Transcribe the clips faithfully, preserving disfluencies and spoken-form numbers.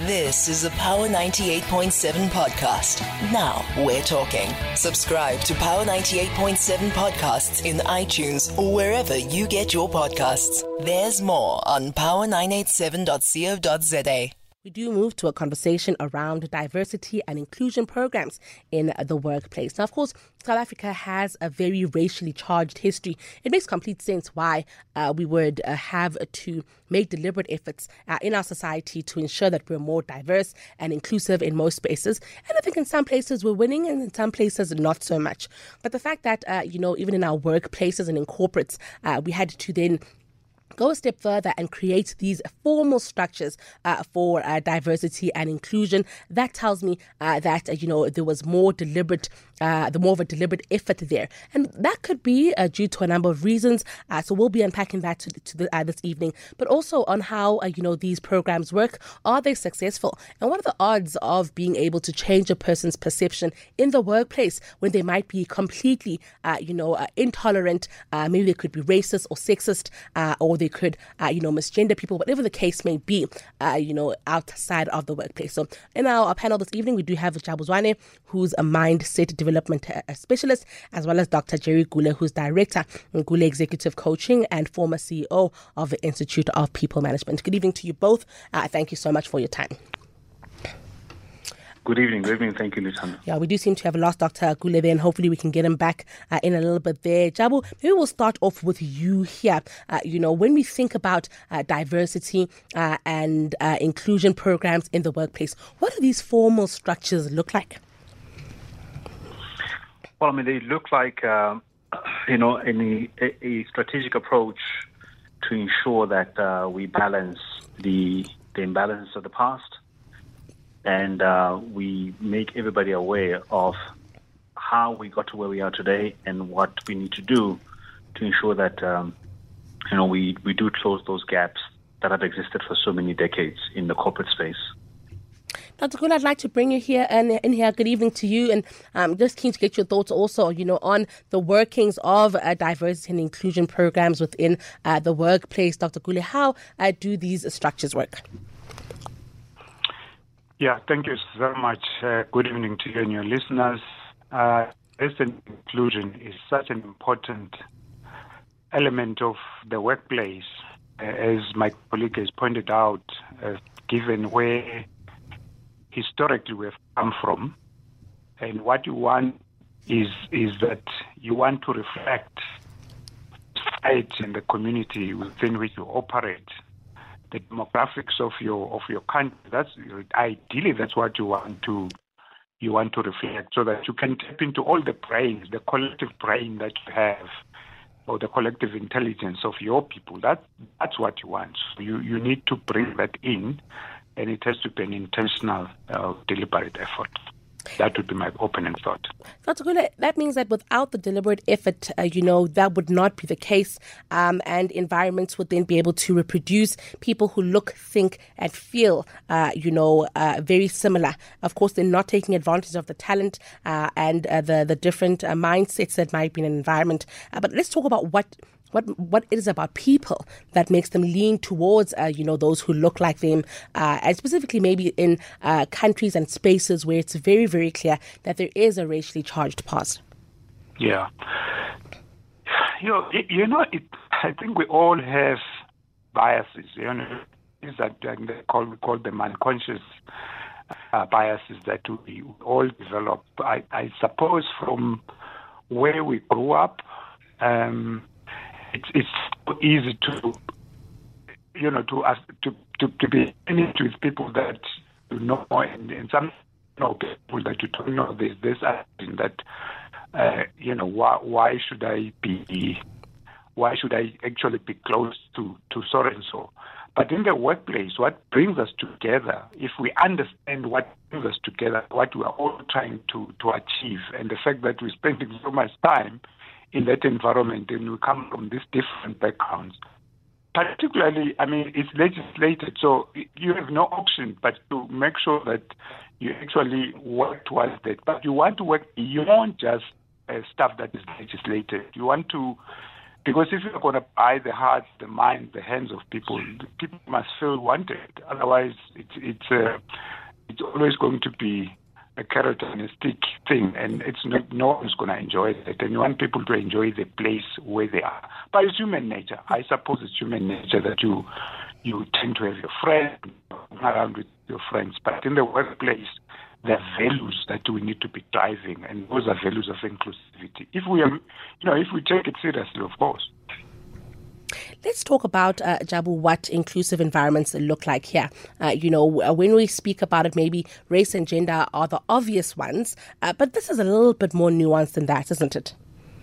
This is a Power ninety-eight point seven podcast. Now we're talking. Subscribe to Power ninety-eight point seven podcasts in iTunes or wherever you get your podcasts. There's more on power nine eight seven dot co dot za. We do move to a conversation around diversity and inclusion programs in the workplace. Now, of course, South Africa has a very racially charged history. It makes complete sense why uh, we would uh, have to make deliberate efforts uh, in our society to ensure that we're more diverse and inclusive in most spaces. And I think in some places we're winning and in some places not so much. But the fact that, uh, you know, even in our workplaces and in corporates, uh, we had to then go a step further and create these formal structures uh, for uh, diversity and inclusion. That tells me uh, that, uh, you know, there was more deliberate, uh, the more of a deliberate effort there. And that could be uh, due to a number of reasons. Uh, so we'll be unpacking that to, to the, uh, this evening, but also on how, uh, you know, these programs work. Are they successful? And what are the odds of being able to change a person's perception in the workplace when they might be completely, uh, you know, uh, intolerant? Uh, maybe they could be racist or sexist, uh, or they could, uh, you know, misgender people, whatever the case may be, uh, you know, outside of the workplace. So in our, our panel this evening, we do have Jabu Zwane, who's a mindset development uh, specialist, as well as Doctor Jerry Gule, who's director in Gule Executive Coaching and former C E O of the Institute of People Management. Good evening to you both. Uh, thank you so much for your time. Good evening. Good evening. Thank you, Luciano. Yeah, we do seem to have lost Doctor Gule there, and hopefully we can get him back uh, in a little bit there. Jabu, maybe we'll start off with you here. Uh, you know, when we think about uh, diversity uh, and uh, inclusion programs in the workplace, what do these formal structures look like? Well, I mean, they look like, uh, you know, any, a, a strategic approach to ensure that uh, we balance the, the imbalance of the past. And uh, we make everybody aware of how we got to where we are today and what we need to do to ensure that, um, you know, we, we do close those gaps that have existed for so many decades in the corporate space. Doctor Gule, I'd like to bring you here and in here. Good evening to you, and I'm um, just keen to get your thoughts also, you know, on the workings of uh, diversity and inclusion programs within uh, the workplace. Doctor Gule, how uh, do these structures work? Yeah, thank you very much. Uh, good evening to you and your listeners. Uh, diversity and inclusion is such an important element of the workplace, uh, as my colleague has pointed out, uh, given where historically we have come from. And what you want is is that you want to reflect society and the community within which you operate, the demographics of your of your country. That's ideally that's what you want to you want to reflect, so that you can tap into all the brains, the collective brain that you have, or the collective intelligence of your people. That that's what you want. So you you need to bring that in, and it has to be an intentional, uh, deliberate effort. That would be my opening thought. Doctor Gule, that means that without the deliberate effort, uh, you know, that would not be the case, um, and environments would then be able to reproduce people who look, think, and feel, uh, you know, uh, very similar. Of course, they're not taking advantage of the talent uh, and uh, the the different uh, mindsets that might be in an environment. Uh, but let's talk about what. What what it is about people that makes them lean towards, uh, you know, those who look like them, uh, and specifically maybe in uh, countries and spaces where it's very, very clear that there is a racially charged past. Yeah. You know, you know it, I think we all have biases, you know, things that they call, we call them unconscious uh, biases that we all develop. I, I suppose from where we grew up, um, It's it's so easy to, you know, to ask, to, to to be in with people that you know, and, and some you know, people that you don't know. There's this asking that, uh, you know, why why should I be, why should I actually be close to to so and so? But in the workplace, what brings us together, if we understand what brings us together, what we are all trying to to achieve, and the fact that we're spending so much time in that environment, and we come from these different backgrounds. Particularly, I mean, it's legislated, so you have no option but to make sure that you actually work towards that. But you want to work beyond just uh, stuff that is legislated. You want to Because if you're going to buy the hearts, the minds, the hands of people, people must feel wanted. Otherwise, it's it's uh, it's always going to be a carrot and a stick thing, and it's not, no one's going to enjoy it. And you want people to enjoy the place where they are. But it's human nature. I suppose it's human nature that you you tend to have your friends around with your friends. But in the workplace, there are values that we need to be driving, and those are values of inclusivity. If we are, you know, if we take it seriously, of course. Let's talk about, uh, Jabu, what inclusive environments look like here. Uh, you know, when we speak about it, maybe race and gender are the obvious ones, uh, but this is a little bit more nuanced than that, isn't it?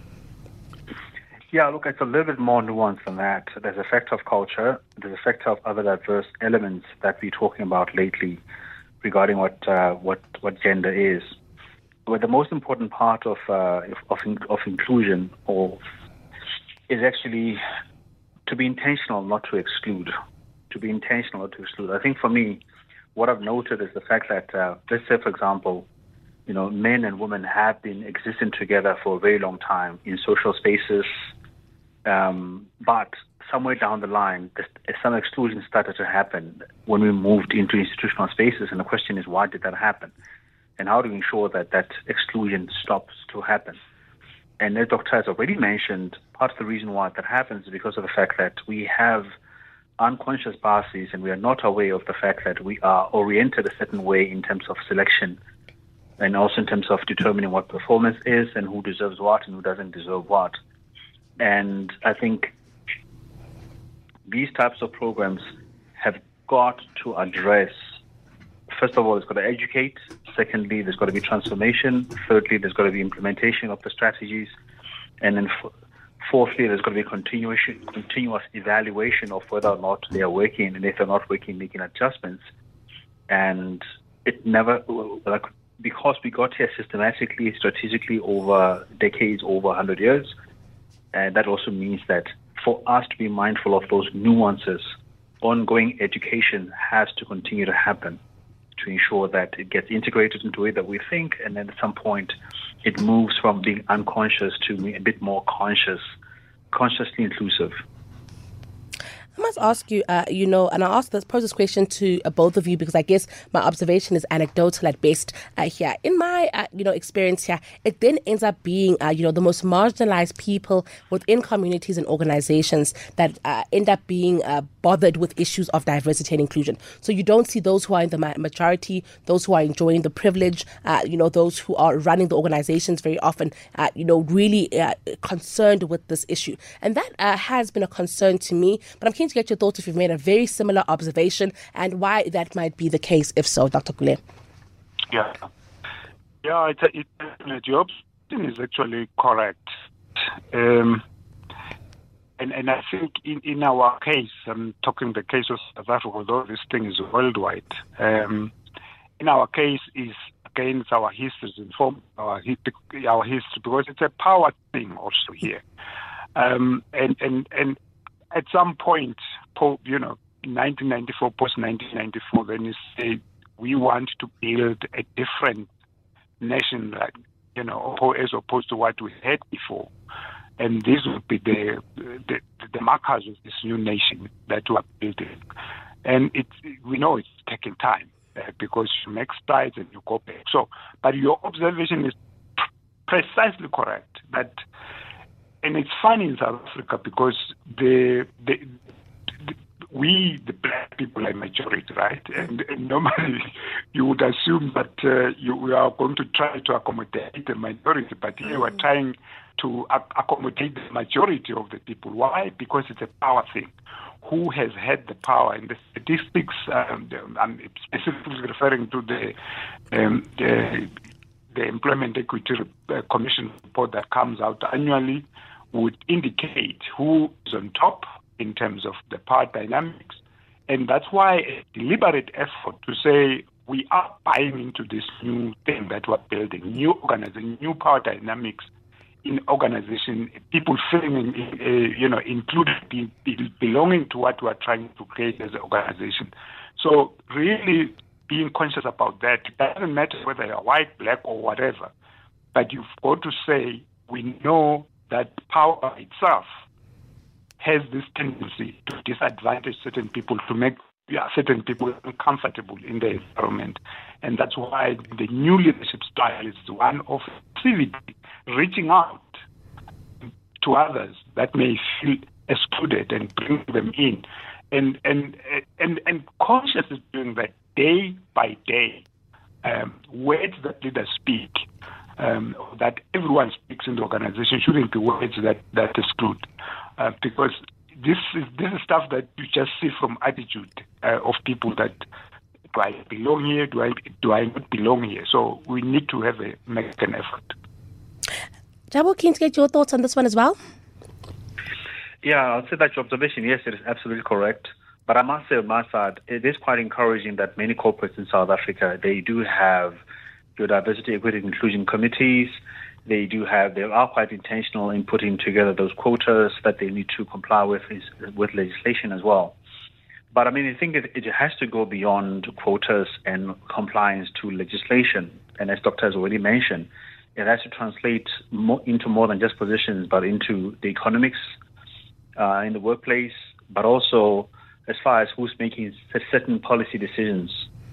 Yeah, look, it's a little bit more nuanced than that. There's a factor of culture, there's a factor of other diverse elements that we're talking about lately regarding what uh, what what gender is. But the most important part of uh, of, of inclusion or is actually to be intentional, not to exclude. To be intentional, not to exclude. I think for me, what I've noted is the fact that, uh, let's say, for example, you know, men and women have been existing together for a very long time in social spaces, um, but somewhere down the line, some exclusion started to happen when we moved into institutional spaces, and the question is, why did that happen? And how do we ensure that that exclusion stops to happen? And as Doctor has already mentioned, part of the reason why that happens is because of the fact that we have unconscious biases and we are not aware of the fact that we are oriented a certain way in terms of selection and also in terms of determining what performance is and who deserves what and who doesn't deserve what. And I think these types of programs have got to address, first of all, it's got to educate. Secondly, there's got to be transformation. Thirdly, there's got to be implementation of the strategies. And then f- fourthly, there's got to be continuation, continuous evaluation of whether or not they are working, and if they're not working, making adjustments. And it never, like, because we got here systematically, strategically over decades, over one hundred years, and that also means that for us to be mindful of those nuances, ongoing education has to continue to happen to ensure that it gets integrated into the way that we think, and then at some point it moves from being unconscious to being a bit more conscious, consciously inclusive. I must ask you, uh, you know, and I'll ask this, pose this question to uh, both of you because I guess my observation is anecdotal at best uh, here. In my, uh, you know, experience here, it then ends up being, uh, you know, the most marginalized people within communities and organizations that uh, end up being uh, bothered with issues of diversity and inclusion. So you don't see those who are in the majority, those who are enjoying the privilege, uh, you know, those who are running the organizations very often, uh, you know, really uh, concerned with this issue. And that uh, has been a concern to me, but I'm keen to get your thoughts if you've made a very similar observation and why that might be the case, if so, Doctor Gule. Yeah, yeah, it's, it's, your observation is actually correct. Um, and, and I think in, in our case, I'm talking the case of South Africa, although this thing is worldwide, um, in our case is against our history, inform our, our history, because it's a power thing also here. Um, and, and, and at some point, you know, in nineteen ninety-four, post-nineteen ninety-four, then you say we want to build a different nation, like, you know, as opposed to what we had before. And these would be the, the the markers of this new nation that we are building. And it's, we know it's taking time uh, because you make strides and you go back. So, but your observation is precisely correct. That, and it's funny in South Africa because the the, the we, the black people, are majority, right? And, and normally you would assume that uh, you we are going to try to accommodate the minority, but here we're trying to ac- accommodate the majority of the people. Why? Because it's a power thing. Who has had the power? And the statistics, um, the, I'm specifically referring to the, um, the, the Employment Equity Commission report that comes out annually, would indicate who is on top in terms of the power dynamics. And that's why a deliberate effort to say we are buying into this new thing that we're building, new organization, new power dynamics in organization, people feeling, uh, you know, included, be, be belonging to what we're trying to create as an organization. So really being conscious about that. It doesn't matter whether you're white, black, or whatever, but you've got to say, we know that power itself has this tendency to disadvantage certain people, to make yeah, certain people uncomfortable in the environment. And that's why the new leadership style is one of civility, reaching out to others that may feel excluded and bring them in. And and and, and consciously doing that day by day. Um, words that leaders speak, um, that everyone speaks in the organization, shouldn't be words that, that exclude. Uh, because this is this is stuff that you just see from attitude uh, of people that, do I belong here? Do I do I not belong here? So we need to have a make an effort. Jabu, keen to get your thoughts on this one as well. Yeah, I'll say that your observation, yes, it is absolutely correct. But I must say on my side, it is quite encouraging that many corporates in South Africa, they do have your diversity, equity, and inclusion committees. They do have, they are quite intentional in putting together those quotas that they need to comply with with legislation as well. But I mean, I think it, it has to go beyond quotas and compliance to legislation. And as Doctor has already mentioned, it has to translate more, into more than just positions, but into the economics uh, in the workplace, but also as far as who's making certain policy decisions.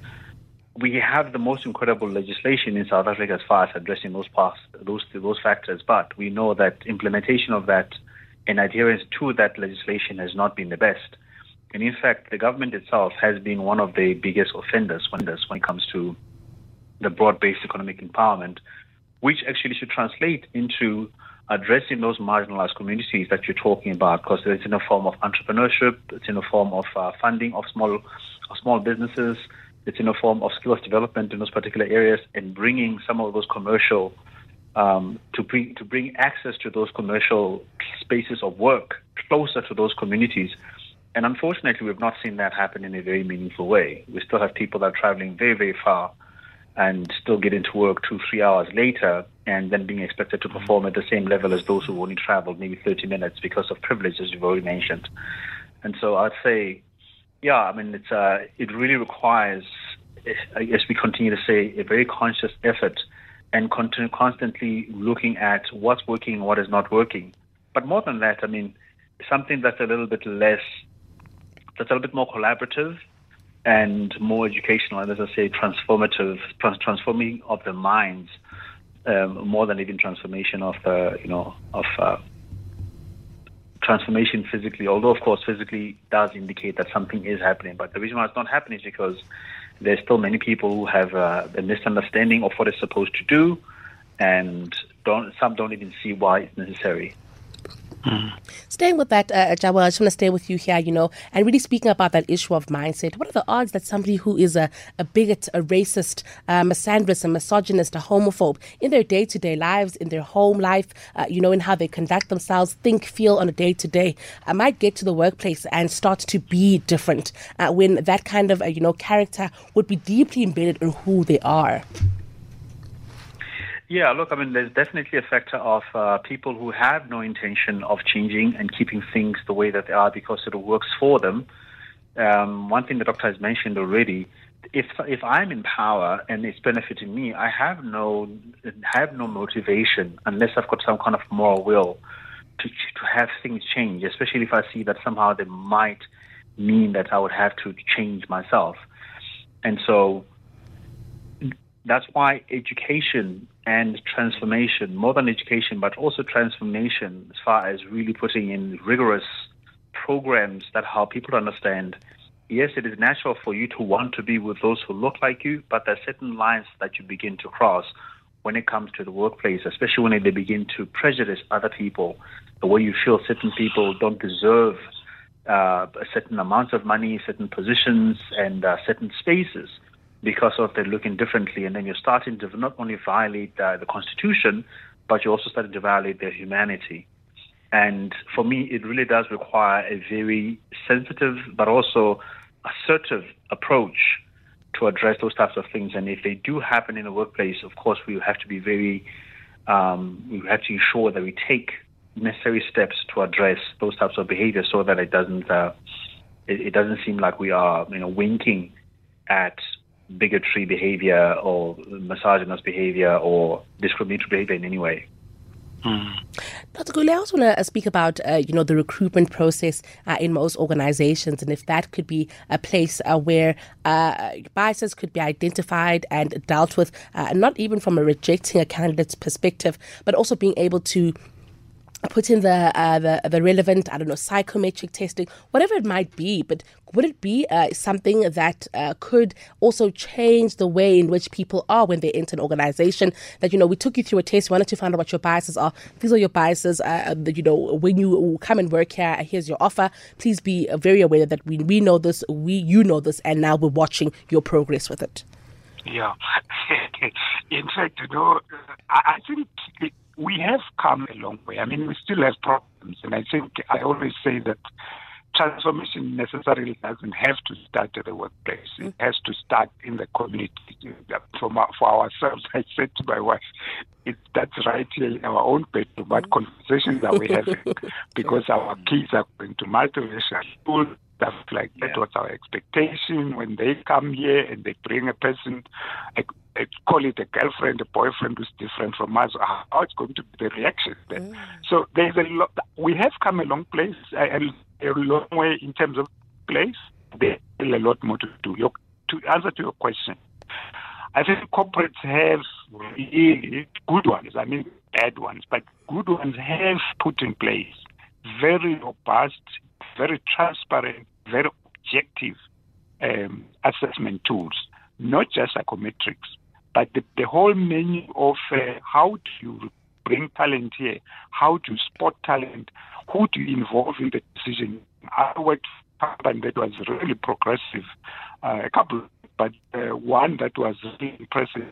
We have the most incredible legislation in South Africa as far as addressing those parts, those those factors, but we know that implementation of that and adherence to that legislation has not been the best. And in fact, the government itself has been one of the biggest offenders when it comes to the broad-based economic empowerment, which actually should translate into addressing those marginalized communities that you're talking about, because it's in a form of entrepreneurship, it's in a form of uh, funding of small of small businesses, it's in a form of skills development in those particular areas, and bringing some of those commercial, um, to bring to bring access to those commercial spaces of work closer to those communities. And unfortunately, we've not seen that happen in a very meaningful way. We still have people that are traveling very, very far and still getting to work two, three hours later, and then being expected to perform at the same level as those who only traveled maybe thirty minutes because of privilege, as you've already mentioned. And so I'd say, yeah, I mean, it's uh, it really requires, as we continue to say, a very conscious effort and continue constantly looking at what's working and what is not working. But more than that, I mean, something that's a little bit less, that's a little bit more collaborative and more educational, and as I say, transformative, trans- transforming of the minds, um, more than even transformation of the, you know, of uh, transformation physically. Although, of course, physically does indicate that something is happening, but the reason why it's not happening is because there's still many people who have uh, a misunderstanding of what it's supposed to do, and don't some don't even see why it's necessary. Mm. Staying with that, uh, Jawa, I just want to stay with you here, you know, and really speaking about that issue of mindset. What are the odds that somebody who is a, a bigot, a racist, a misandrist, a misogynist, a homophobe, in their day-to-day lives, in their home life, uh, you know, in how they conduct themselves, think, feel on a day-to-day, uh, might get to the workplace and start to be different uh, when that kind of, uh, you know, character would be deeply embedded in who they are? Yeah, look, I mean, there's definitely a factor of uh, people who have no intention of changing and keeping things the way that they are because it works for them. Um, one thing the doctor has mentioned already, if if I'm in power and it's benefiting me, I have no have no motivation unless I've got some kind of moral will to to have things change, especially if I see that somehow they might mean that I would have to change myself. And so that's why education and transformation, more than education, but also transformation, as far as really putting in rigorous programs that help people to understand, yes, it is natural for you to want to be with those who look like you, but there are certain lines that you begin to cross when it comes to the workplace, especially when they begin to prejudice other people, the way you feel certain people don't deserve uh, a certain amount of money, certain positions, and uh, certain spaces, because of they're looking differently, and then you're starting to not only violate uh, the Constitution, but you're also starting to violate their humanity. And for me, it really does require a very sensitive but also assertive approach to address those types of things. And if they do happen in the workplace, of course, we have to be very, um, we have to ensure that we take necessary steps to address those types of behavior so that it doesn't, uh, it, it doesn't seem like we are, you know, winking at bigotry behavior or misogynist behavior or discriminatory behavior in any way. Mm. Doctor Gule, I also want to speak about, uh, you know, the recruitment process uh, in most organizations, and if that could be a place uh, where uh, biases could be identified and dealt with, uh, not even from a rejecting a candidate's perspective, but also being able to put in the, uh, the the relevant, I don't know, psychometric testing, whatever it might be. But would it be uh, something that uh, could also change the way in which people are when they enter an organization? That, you know, we took you through a test, we wanted to find out what your biases are. These are your biases. Uh, you know, when you come and work here, here's your offer. Please be very aware that we we know this, we you know this, and now we're watching your progress with it. Yeah. In fact, you know, I think it, we have come a long way. I mean, we still have problems. And I think I always say that transformation necessarily doesn't have to start at the workplace. It has to start in the community. From our, for ourselves, I said to my wife, it starts right here in our own bedroom. What conversations are we having? Because our kids are going to multiracial school, stuff like that. Yeah. What's our expectation when they come here and they bring a person, I, I call it a girlfriend, a boyfriend who's different from us, how it's going to be the reaction there. Mm. So there's a lot, we have come a long place, a, a long way in terms of place. There's still a lot more to do. Your, to answer to your question, I think corporates have really good ones, I mean bad ones, but good ones have put in place very robust, very transparent, very objective um, assessment tools, not just psychometrics, but the, the whole menu of uh, how do you bring talent here, how to spot talent, who do you involve in the decision. I worked for a company that was really progressive, uh, a couple, but uh, one that was really impressive.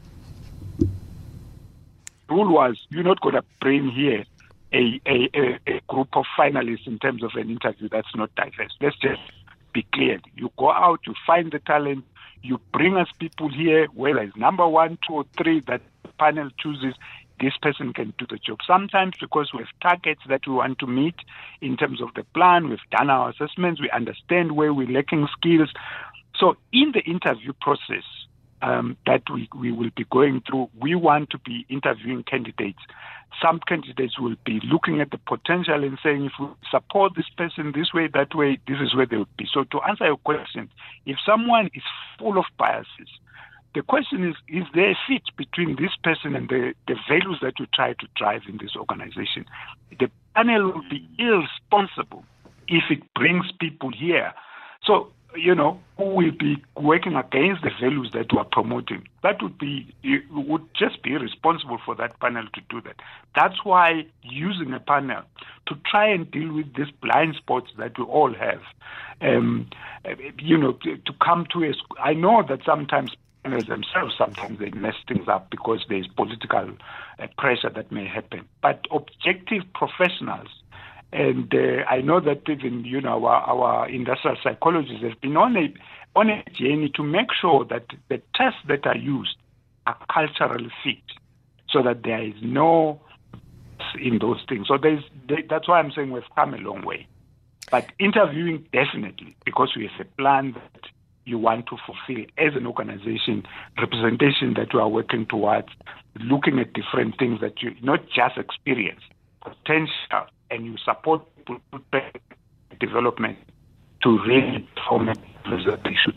The rule was, you're not going to bring here A, a, a group of finalists in terms of an interview that's not diverse. Let's just be clear. You go out, you find the talent, you bring us people here, whether it's number one, two, or three that the panel chooses, this person can do the job. Sometimes because we have targets that we want to meet in terms of the plan, we've done our assessments, we understand where we're lacking skills. So in the interview process um, that we, we will be going through, we want to be interviewing candidates. Some candidates will be looking at the potential and saying, if we support this person this way, that way, this is where they would be. So to answer your question, if someone is full of biases, the question is, is there a fit between this person and the, the values that you try to drive in this organization? The panel will be irresponsible if it brings people here. So, you know, who will be working against the values that we are promoting. That would be, it would just be irresponsible for that panel to do that. That's why using a panel to try and deal with these blind spots that we all have, um, you know, to, to come to a, I know that sometimes panels themselves, sometimes they mess things up because there's political uh, pressure that may happen. But objective professionals, and uh, I know that even, you know, our, our industrial psychologists have been on a, on a journey to make sure that the tests that are used are culturally fit so that there is no in those things. So there's, that's why I'm saying we've come a long way. But interviewing, definitely, because we have a plan that you want to fulfill as an organization, representation that you are working towards, looking at different things that you, not just experience, potential, and you support people development to really perform as they should.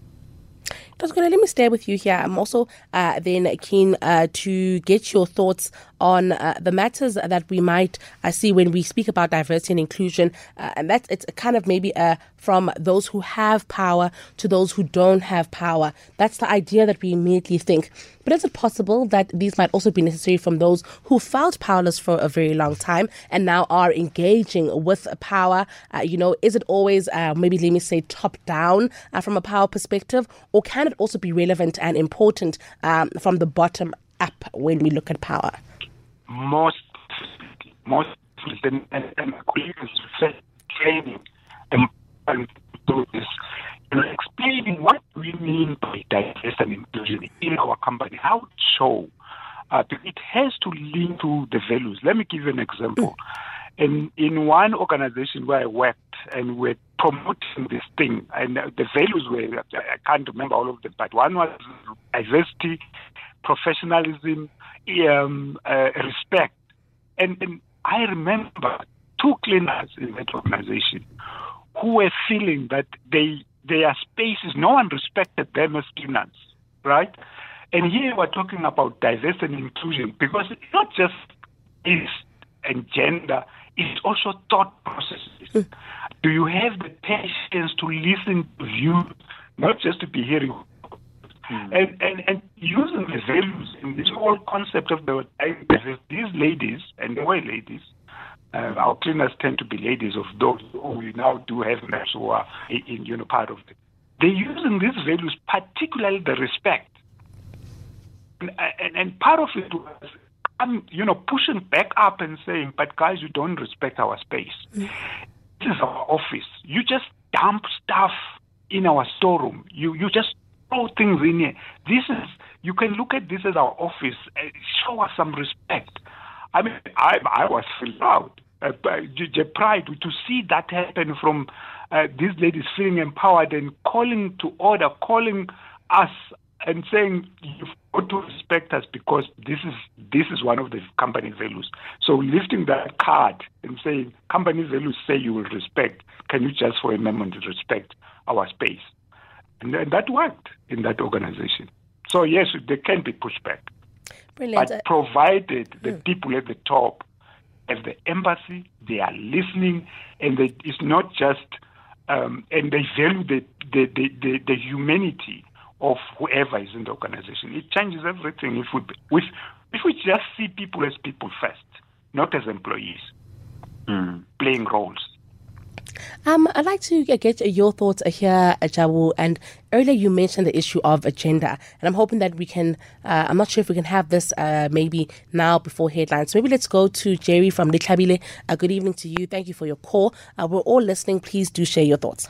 Doctor Gule, let me stay with you here. I'm also uh, then keen uh, to get your thoughts on uh, the matters that we might uh, see when we speak about diversity and inclusion. Uh, and that's it's kind of maybe uh, from those who have power to those who don't have power. That's the idea that we immediately think. But is it possible that these might also be necessary from those who felt powerless for a very long time and now are engaging with power? Uh, you know, is it always, uh, maybe let me say, top down uh, from a power perspective? Or can it also be relevant and important um, from the bottom up when we look at power? Most, most, and, and, and colleagues training and, and do this, you know, explaining what we mean by diversity and inclusion in our company, how it show. Uh, it has to link to the values. Let me give you an example. In in one organization where I worked, and we're promoting this thing, and the values were, I can't remember all of them, but one was diversity, professionalism, um, uh, respect, and, and I remember two cleaners in that organization who were feeling that they their spaces, no one respected them as cleaners, right? And here we're talking about diversity and inclusion, because it's not just race and gender, it's also thought processes. Mm. Do you have the patience to listen to views, not just to be hearing? Mm. And, and and using the values in this whole concept of the these ladies, and they were ladies, uh, our cleaners tend to be ladies of those who we now do have members who are in, you know, part of it. They're using these values, particularly the respect. And, and, and part of it was, um, you know, pushing back up and saying, but guys, you don't respect our space. Mm. This is our office. You just dump stuff in our storeroom. You you just throw things in here. This is, you can look at this as our office. Uh, show us some respect. I mean, I I was filled out. Uh, the pride to see that happen from uh, these ladies feeling empowered and calling to order, calling us and saying, you've got to respect us because this is this is one of the company values. So lifting that card and saying, company values say you will respect. Can you just for a moment respect our space? And, and that worked in that organization. So yes, there can be pushback. Brilliant. But provided the mm. people at the top have the empathy, they are listening, and they, it's not just, um, and they value the, the, the, the, the humanity of whoever is in the organization. It changes everything if we if, if we just see people as people first, not as employees mm. playing roles. Um, I'd like to get your thoughts here, Jabu. And earlier you mentioned the issue of agenda, and I'm hoping that we can. Uh, I'm not sure if we can have this uh, maybe now before headlines. So maybe let's go to Jerry from Litlabile. Uh, good evening to you. Thank you for your call. Uh, we're all listening. Please do share your thoughts.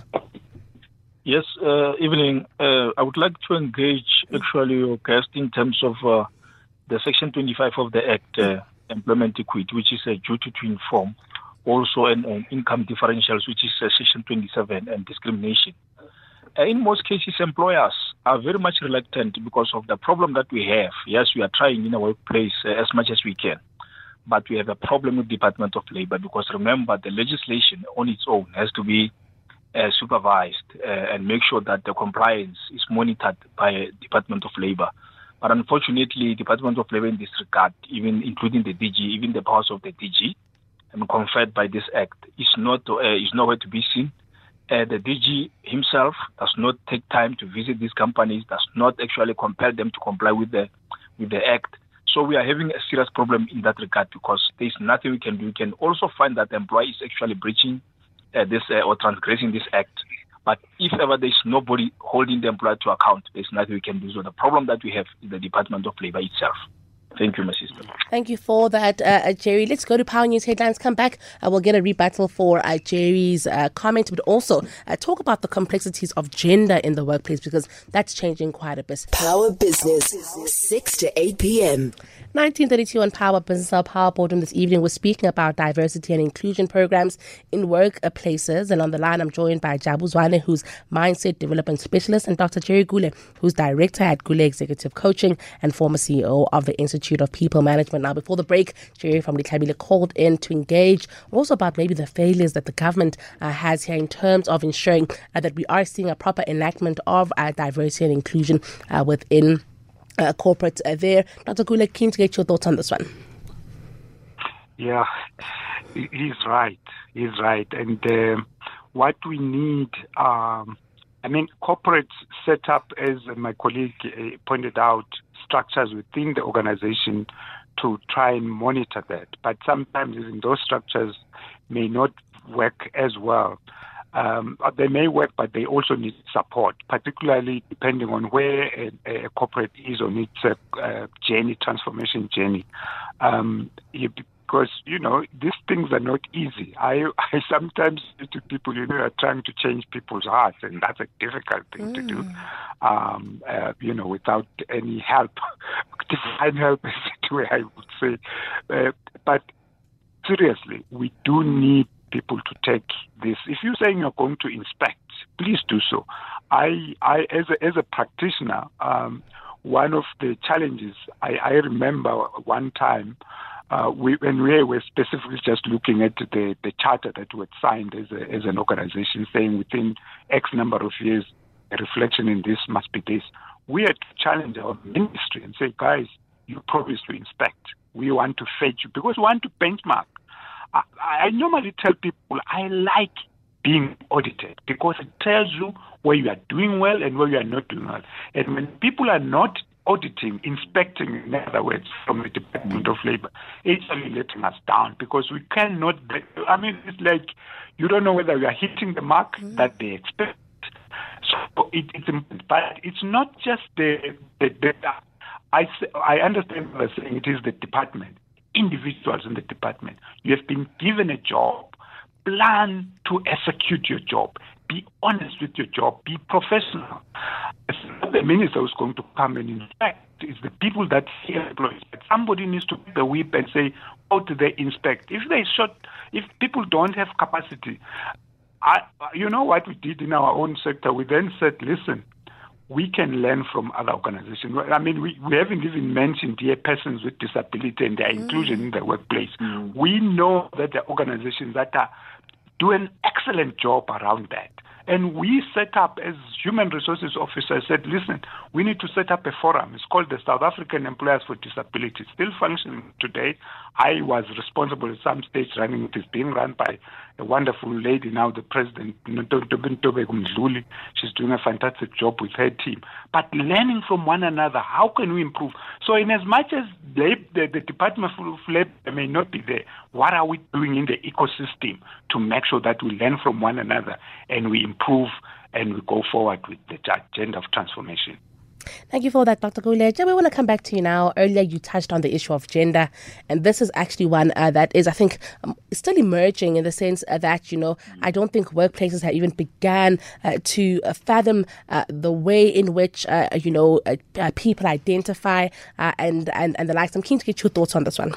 Yes, uh, evening. Uh, I would like to engage actually your guest in terms of uh, the Section twenty-five of the Act, uh, Employment Equity, which is a duty to inform. Also, an um, income differentials, which is uh, Section twenty-seven, and discrimination. Uh, in most cases, employers are very much reluctant because of the problem that we have. Yes, we are trying in our workplace uh, as much as we can, but we have a problem with Department of Labor because remember, the legislation on its own has to be uh, supervised uh, and make sure that the compliance is monitored by Department of Labor. But unfortunately, Department of Labor in this regard, even including the D G, even the powers of the D G, and conferred by this act, is not uh, is nowhere to be seen. Uh, the D G himself does not take time to visit these companies, does not actually compel them to comply with the with the act. So we are having a serious problem in that regard because there is nothing we can do. We can also find that the employee is actually breaching uh, this uh, or transgressing this act. But if ever there is nobody holding the employer to account, there is nothing we can do. So the problem that we have is the Department of Labor itself. Thank you, my sister. Thank you for that, uh, Jerry. Let's go to Power News headlines. Come back. Uh, we'll get a rebuttal for uh, Jerry's uh, comment, but also uh, talk about the complexities of gender in the workplace because that's changing quite a bit. Power Business, six to eight p.m. nineteen thirty-two on Power Business. Our Power Boardroom this evening, we're speaking about diversity and inclusion programs in workplaces. And on the line, I'm joined by Jabu Zwane, who's Mindset Development Specialist, and Doctor Jerry Gule, who's Director at Gule Executive Coaching and former C E O of the Institute of People Management. Now, before the break, Jerry from Litlabile called in to engage also about maybe the failures that the government uh, has here in terms of ensuring uh, that we are seeing a proper enactment of uh, diversity and inclusion uh, within uh, corporate uh, there. Doctor Gule, keen to get your thoughts on this one. Yeah, he's right. He's right. And uh, what we need, um, I mean, corporates set up, as my colleague uh, pointed out, structures within the organization to try and monitor that. But sometimes even those structures may not work as well. Um, they may work, but they also need support, particularly depending on where a, a corporate is on its uh, uh, journey, transformation journey. Um, you, because, you know, these things are not easy. I, I sometimes say to people, you know, you're trying to change people's hearts, and that's a difficult thing mm. to do, um, uh, you know, without any help. Divine help is the way I would say. Uh, but seriously, we do need people to take this. If you're saying you're going to inspect, please do so. I, I as a, as a practitioner, um, one of the challenges, I, I remember one time, uh, we and we were specifically just looking at the, the charter that we had signed as a, as an organization, saying within X number of years, a reflection in this must be this. We had to challenge our ministry and say, guys, you promised to inspect. We want to fetch you because we want to benchmark. I, I normally tell people I like being audited because it tells you where you are doing well and where you are not doing well. And when people are not auditing, inspecting, in other words, from the Department of Labor, it's really letting us down because we cannot, I mean, it's like you don't know whether you are hitting the mark mm-hmm. that they expect. So it, it's, but it's not just the, the, the I, I understand what you're saying, it is the department, individuals in the department. You have been given a job, plan to execute your job, be honest with your job, be professional. It's not the minister who's going to come and inspect, it's the people that he employs. But somebody needs to put the whip and say, how do they inspect? If they shot, if people don't have capacity, I, you know what we did in our own sector? We then said, listen, we can learn from other organizations. I mean, we, we haven't even mentioned here persons with disability and their mm. inclusion in the workplace. Mm. We know that there are organizations that are do an excellent job around that. And we set up, as human resources officers, said, listen, we need to set up a forum. It's called the South African Employers for Disability. Still functioning today. I was responsible at some stage running it. It's being run by a wonderful lady now, the president, she's doing a fantastic job with her team. But learning from one another, how can we improve? So in as much as the, the, the Department of Labor may not be there, what are we doing in the ecosystem to make sure that we learn from one another and we improve and we go forward with the agenda of transformation? Thank you for that, Doctor Guleja. We want to come back to you now. Earlier, you touched on the issue of gender, and this is actually one uh, that is, I think, um, still emerging in the sense uh, that, you know, I don't think workplaces have even begun uh, to uh, fathom uh, the way in which, uh, you know, uh, uh, people identify uh, and, and, and the likes. I'm keen to get your thoughts on this one.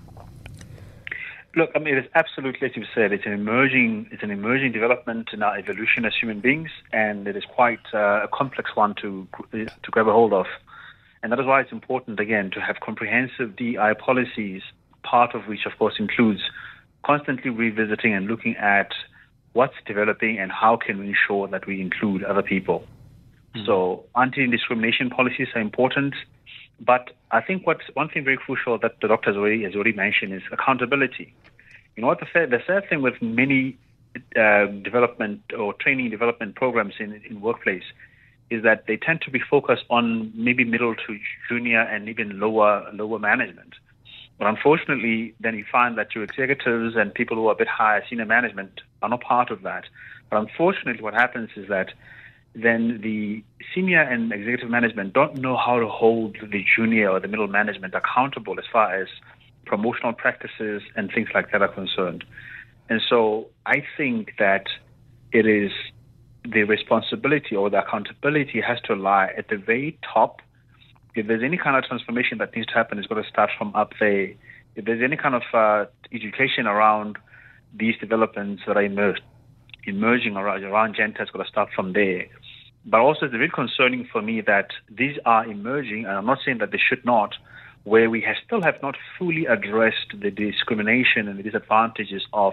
Look, I mean, it is absolutely, as you said, it's an emerging, it's an emerging development in our evolution as human beings, and it is quite uh, a complex one to to grab a hold of. And that is why it's important, again, to have comprehensive D E I policies, part of which, of course, includes constantly revisiting and looking at what's developing and how can we ensure that we include other people. Mm-hmm. So anti-discrimination policies are important. But I think what's one thing very crucial that the doctor has already, has already mentioned is accountability. You know what, the, sad, the sad thing with many uh, development or training development programs in, in workplace is that they tend to be focused on maybe middle to junior and even lower lower management. But unfortunately, then you find that your executives and people who are a bit higher, senior management, are not part of that. But unfortunately, what happens is that then the senior and executive management don't know how to hold the junior or the middle management accountable as far as promotional practices and things like that are concerned. And so I think that it is the responsibility or the accountability has to lie at the very top. If there's any kind of transformation that needs to happen, it's got to start from up there. If there's any kind of uh, education around these developments that are emerged, emerging around, around gender, it's got to start from there. But also it's very concerning for me that these are emerging, and I'm not saying that they should not, where we have still have not fully addressed the discrimination and the disadvantages of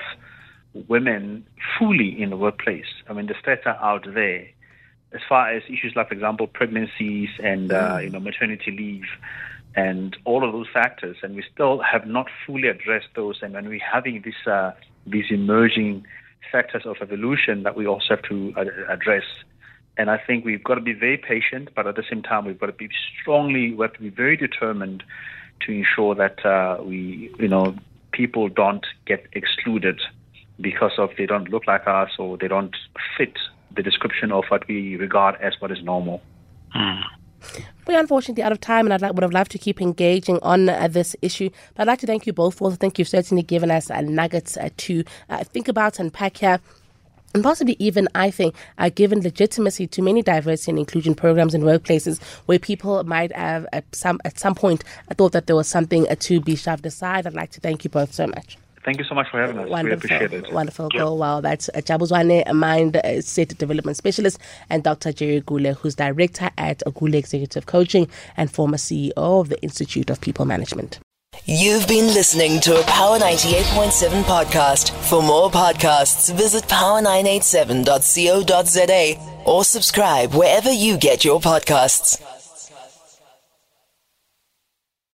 women fully in the workplace. I mean, the stats are out there. As far as issues like, for example, pregnancies and uh, you know maternity leave and all of those factors, and we still have not fully addressed those. And when we're having this, uh, these emerging factors of evolution that we also have to address. And I think we've got to be very patient, but at the same time, we've got to be strongly, we have to be very determined to ensure that uh, we, you know, people don't get excluded because of they don't look like us or they don't fit the description of what we regard as what is normal. Mm. We're unfortunately out of time, and I would have loved to keep engaging on uh, this issue. But I'd like to thank you both for. I think you've certainly given us uh, nuggets uh, to uh, think about and pack here. And possibly even, I think, uh, given legitimacy to many diversity and inclusion programs in workplaces where people might have at some at some point thought that there was something uh, to be shoved aside. I'd like to thank you both so much. Thank you so much for having us. Wonderful, we appreciate it. Wonderful. Go well. That's uh, Jabuzwane, a mindset development specialist, and Doctor Jerry Gule, who's director at Gule Executive Coaching and former C E O of the Institute of People Management. You've been listening to a Power ninety-eight point seven podcast. For more podcasts, visit power nine eight seven dot co dot za or subscribe wherever you get your podcasts.